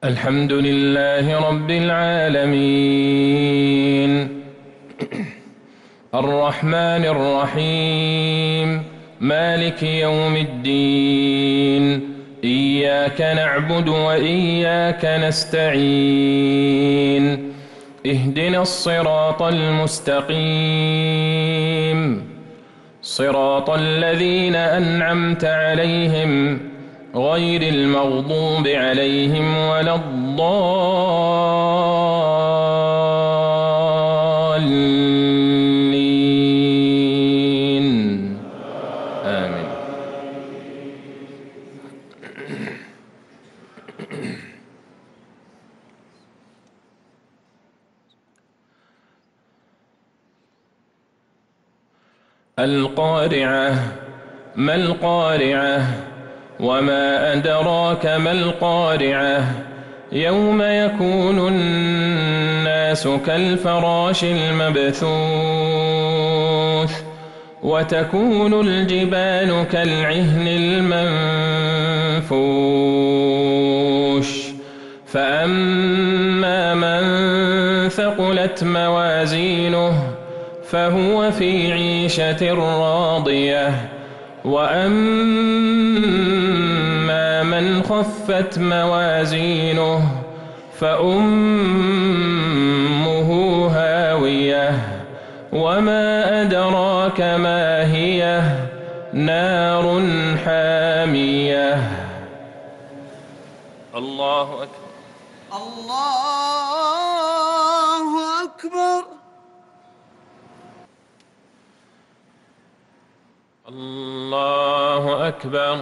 الحمد لله رب العالمين الرحمن الرحيم مالك يوم الدين إياك نعبد وإياك نستعين اهدنا الصراط المستقيم صراط الذين أنعمت عليهم غير المغضوب عليهم ولا الضالين آمين. القارعة ما القارعة وما أدراك ما القارعة يوم يكون الناس كالفراش المبثوث وتكون الجبال كالعهن المنفوش فأما من ثقلت موازينه فهو في عيشة راضية وأما من خفت موازينه فأمه هاوية وما أدراك ما هي نار حامية. الله أكبر الله أكبر الله أكبر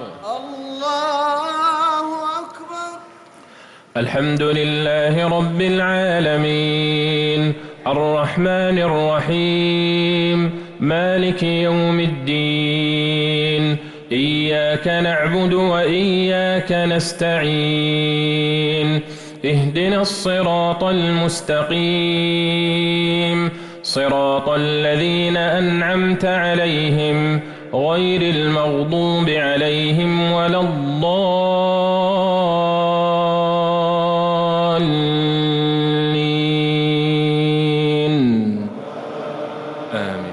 الله أكبر. الحمد لله رب العالمين الرحمن الرحيم مالك يوم الدين إياك نعبد وإياك نستعين اهدنا الصراط المستقيم صراط الذين أنعمت عليهم غير المغضوب عليهم ولا الضالين آمين.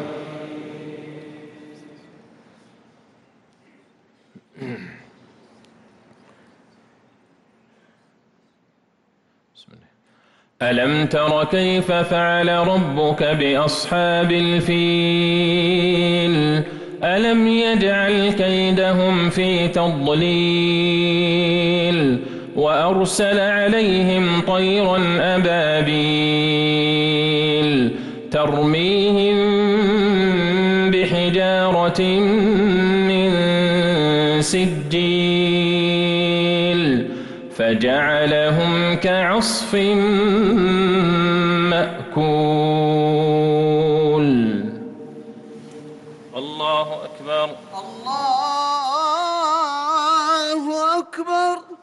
بسم الله. ألم تر كيف فعل ربك بأصحاب الفيل ألم يجعل كيدهم في تضليل وأرسل عليهم طيرا أبابيل ترميهم بحجارة من سجيل فجعلهم كعصف مأكول. الله أكبر الله أكبر.